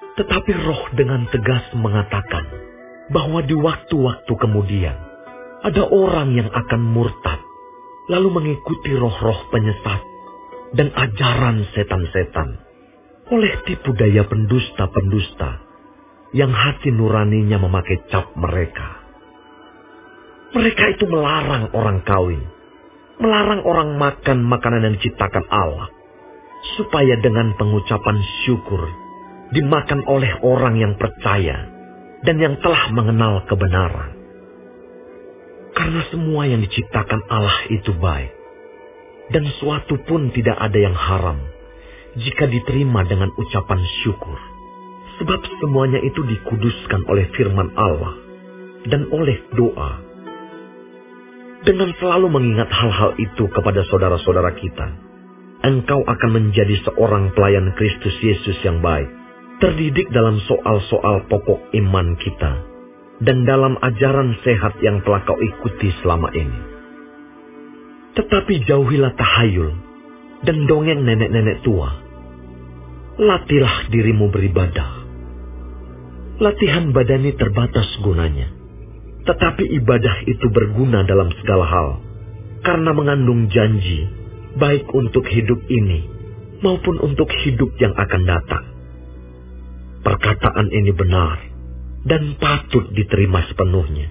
Tetapi Roh dengan tegas mengatakan bahwa di waktu-waktu kemudian ada orang yang akan murtad, lalu mengikuti roh-roh penyesat dan ajaran setan-setan oleh tipu daya pendusta-pendusta yang hati nuraninya memakai cap mereka. Mereka itu melarang orang kawin, melarang orang makan makanan yang diciptakan Allah, supaya dengan pengucapan syukur dimakan oleh orang yang percaya dan yang telah mengenal kebenaran. Karena semua yang diciptakan Allah itu baik, dan suatu pun tidak ada yang haram jika diterima dengan ucapan syukur. Sebab semuanya itu dikuduskan oleh firman Allah dan oleh doa. Dengan selalu mengingat hal-hal itu kepada saudara-saudara kita, engkau akan menjadi seorang pelayan Kristus Yesus yang baik, terdidik dalam soal-soal pokok iman kita, dan dalam ajaran sehat yang telah kau ikuti selama ini. Tetapi jauhilah tahayul dan dongeng nenek-nenek tua. Latihlah dirimu beribadah. Latihan badani terbatas gunanya, tetapi ibadah itu berguna dalam segala hal, karena mengandung janji, baik untuk hidup ini maupun untuk hidup yang akan datang. Perkataan ini benar dan patut diterima sepenuhnya.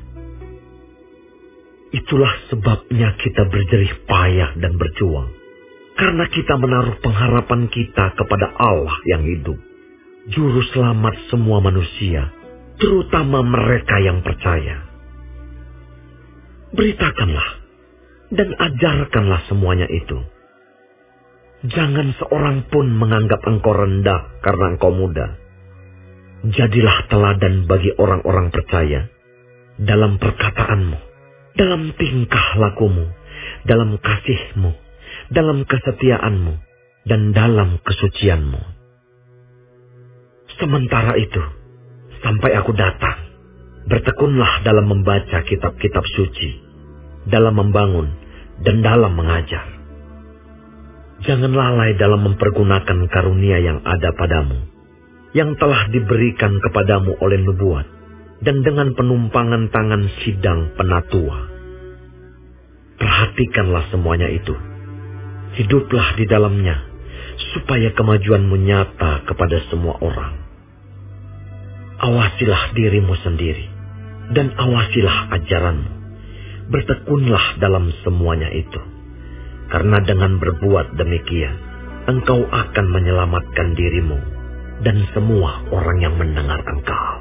Itulah sebabnya kita berjerih payah dan berjuang, karena kita menaruh pengharapan kita kepada Allah yang hidup, Juru Selamat semua manusia, terutama mereka yang percaya. Beritakanlah dan ajarkanlah semuanya itu. Jangan seorang pun menganggap engkau rendah karena engkau muda. Jadilah teladan bagi orang-orang percaya dalam perkataanmu, dalam tingkah lakumu, dalam kasihmu, dalam kesetiaanmu, dan dalam kesucianmu. Sementara itu, sampai aku datang, bertekunlah dalam membaca kitab-kitab suci, dalam membangun, dan dalam mengajar. Jangan lalai dalam mempergunakan karunia yang ada padamu, yang telah diberikan kepadamu oleh nubuat, dan dengan penumpangan tangan sidang penatua. Perhatikanlah semuanya itu. Hiduplah di dalamnya, supaya kemajuanmu nyata kepada semua orang. Awasilah dirimu sendiri, dan awasilah ajaranmu. Bertekunlah dalam semuanya itu, karena dengan berbuat demikian, engkau akan menyelamatkan dirimu dan semua orang yang mendengar engkau.